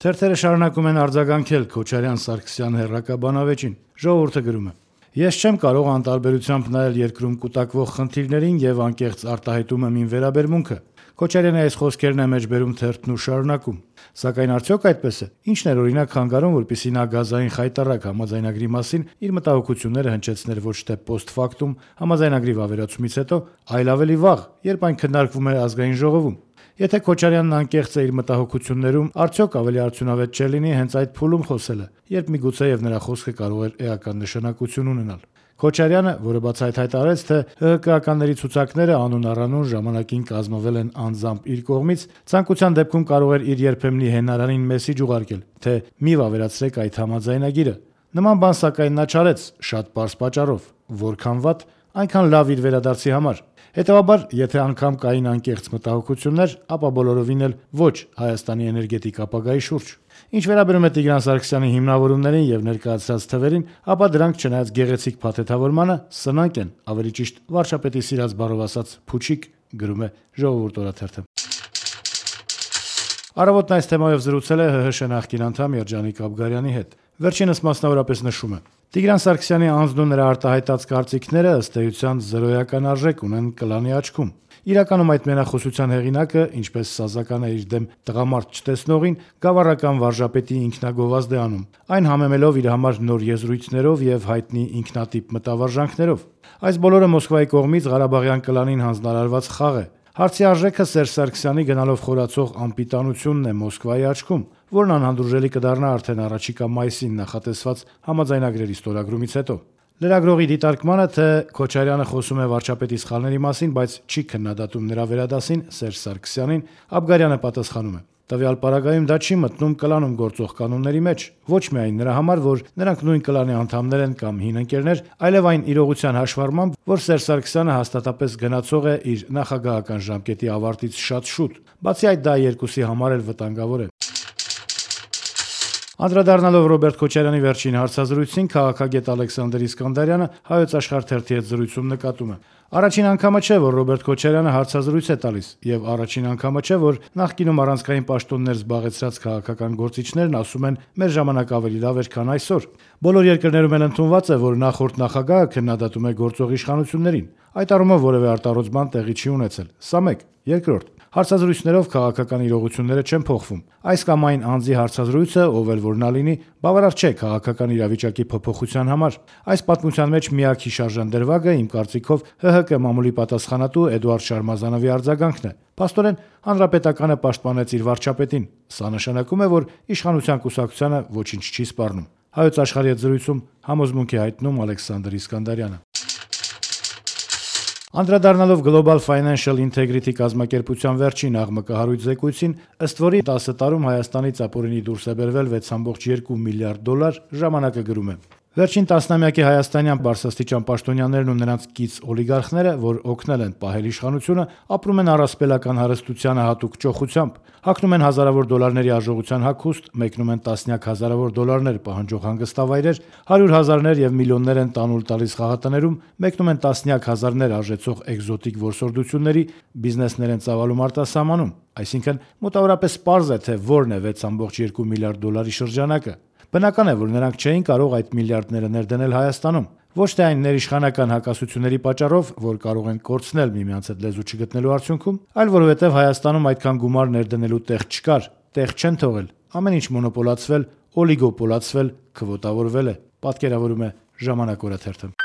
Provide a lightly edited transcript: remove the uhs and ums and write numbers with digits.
Թերթերը շարունակում են արձագանքել Քոչարյան-Սարգսյան հեռակաբանավեճին։ Ժողովուրդը գրում է. «Ես չեմ կարող անտարբերությամբ նայել երկրում կուտակվող խնդիրներին եւ անկեղծ արտահայտում եմ իմ վերաբերմունքը»։ Քոչարյանի այս խոսքերն է մեջբերում թերթն ու շարունակում. «Սակայն արդյոք այդպես է։ Ինչն էր օրինակ խանգարում, որպեսզի նա գազային խայտառակ համաձայնագրի մասին իր մտահոգությունները հնչեցներ ոչ թե post-factum համաձայնագրի վավերացումից հետո, այլ ավելի վաղ, երբ այն քննարկվում էր ազգային ժողովում։ Եթե Քոչարյանն անկեղծ է իր մտահոգություններում, արդյոք ավելի արդյունավետ չէ լինի հենց այդ փուլում խոսելը, երբ միգուցեև նրա խոսքը կարող էր էական նշանակություն ունենալ»։ Քոչարյանը, որը բացահայտ հայտարարեց, թե ՀՀԿ-ականների ցուցակները անուն առանուն ժամանակին կազմվել են անձամբ իր կողմից, ցանկության դեպքում կարող էր իր երբեմնի հենարանին մեսիջ ուղարկել, թե մի վավերացրեք այդ համաձայնագիրը։ Նման բան սակայն նա չարեց շատ պարզ պատճառով. որքան վատ, այնքան լավ իր վերադարձի համար։ Հետևաբար, եթե անգամ կային անկեղծ մտահոգություններ, ապա բոլորովին էլ ոչ Հայաստանի էներգետիկ ապագայի շուրջ։ Ինչ վերաբերում է Տիգրան Սարգսյանի հիմնավորումներին եւ ներկայացրած թվերին, ապա դրանք չնայած գեղեցիկ փաթեթավորմանը, սնանկ են, ավելի ճիշտ վարչապետի սիրած բառով ասած, փուչիկ, գրում է Ժողովուրդ օրաթերթը։ Առավոտն այս թեմայով զրուցել է ՀՀՇ նախկին անդամ Երջանիկ Աբգարյանի հետ։ Վերջինս մասնավորապես նշում է. Տիգրան Սարգսյանի անձն ու նրա արտահայտած կարծիքները ըստ էության զրոյական արժեք ունեն կլանի աչքում։ Իրականում այդ մենախոսության հեղինակը, ինչպես սազական է իր դեմ տղամարդ չտեսնողին, գավառական վարժապետի ինքնագովազդ է անում, այն համեմելով իր համար նոր եզրույթներով եւ հայտնի ինքնատիպ մտավարժանքներով։ Այս բոլորը Մոսկվայի կողմից Ղարաբաղյան կլանին հանձնարարված խաղ է։ Հարցի արժեքը Սերժ Սարգսյանի գնալով խորացող անպիտանությունն է Մոսկվայի աչքում, որն անհանդուրժելի կդառնա արդեն առաջիկա մայիսին նախատեսված համաձայնագրերի ստորագրումից հետո։ Լրագրողի դիտարկմանը, թե Քոչարյանը խոսում է վարչապետի սխալների մասին, բայց չի քննադատում նրա վերադասին Սերժ Սարգսյանին, Աբգարյանը պատասխանում է. տվյալ պարագայում դա չի մտնում կլանում գործող կանոնների մեջ, ոչ միայն նրա համար, որ նրանք նույն կլանի անդամներ են կամ հին ընկերներ, այլև այն իրողության հաշվառմամբ, որ Սերժ Սարգսյանը հաստատապես գնացող է իր նախագահական ժամկետի ավարտից շատ շուտ։ Բացի այդ, դա երկուսի համար էլ վտանգավոր է։ Անդրադառնալով Ռոբերտ Քոչարյանի վերջին հարցազրույցին, քաղաքագետ Ալեքսանդր Իսկանդարյանը Հայոց Աշխարհ թերթի հետ զրույցում նկատում է. Առաջին անգամը չէ, որ Ռոբերտ Քոչարյանը հարցազրույց է տալիս, եւ առաջին անգամը չէ, որ նախկինում առանցքային պաշտոններ զբաղեցրած քաղաքական գործիչներն ասում են՝ մեր ժամանակ ավելի լավ էր, քան այսօր։ Բոլոր երկրներում էլ ընդունված է, որ նախորդ նախագահը քննադատում է գործող իշխանություններին։ Այդ առումով որևէ արտառոց բան տեղի չի ունեցել։ Սա մեկ։ Երկրորդ, հարցազրույցներով քաղաքական իրողությունները չեն փոխվում։ Այս կամ այն անձի հարցազրույցը, ով էլ որ նա լինի, բավարար չէ քաղաքական իրավիճակի փոփոխության համար։ Այս պատմության մեջ միակ հիշարժան դրվագը, իմ կարծիքով, ՀՀԿ մամուլի պատասխանատու Էդուարդ Շարմազանովի արձագանքն է։ Փաստորեն, հանրապետականը պաշտպանեց իր վարչապետին։ Սա նշանակում է, որ իշխանության կուսակցությանը ոչինչ չի սպառնում։ Հայոց աշխարհի հետ զրույցում համոզմունք է հայտնում Ալեքսանդր Իսկանդարյանը։ Անդրադառնալով Global Financial Integrity կազմակերպության վերջին աղմկահարույց զեկույցին, ըստ որի 10 տարում Հայաստանից ապօրինի դուրս է բերվել 6.2 միլիարդ դոլար, ժամանակը գրում է. Վերջին տասնամյակի հայաստանյան բարձրաստիճան պաշտոնյաներն ու նրանց կից օլիգարխները, որ օգնել են պահել իշխանությունը, ապրում են առասպելական հարստությանը հատուկ ճոխությամբ, հագնում են հազարավոր դոլարների արժողության հագուստ, մեկնում են տասնյակ հազարավոր դոլարներ պահանջող հանգստավայրեր, 100,000-ներ եւ միլիոններ են տանուլ տալիս խաղատներում, մեկնում են տասնյակ հազարներ արժեցող էկզոտիկ որսորդությունների, բիզնեսներ են ծավալում արտասահմանում, այսինքն մոտավորապես պարզ է, թե որն է 6.2 միլիարդ դոլարի շրջանակը։ Բնական է, որ նրանք չէին կարող այդ միլիարդները ներդնել Հայաստանում, ոչ թե այն ներիշխանական հակասությունների պատճառով, որ կարող են կորցնել միմյանց հետ լեզու չգտնելու արդյունքում, այլ որովհետև Հայաստանում այդքան գումար ներդնելու տեղ չկար, տեղ չեն թողել, ամեն ինչ մոնոպոլացվել, օլիգոպոլացվել, քվոտավորվել է, պատկերավորում է Ժամանակ օրաթերթը։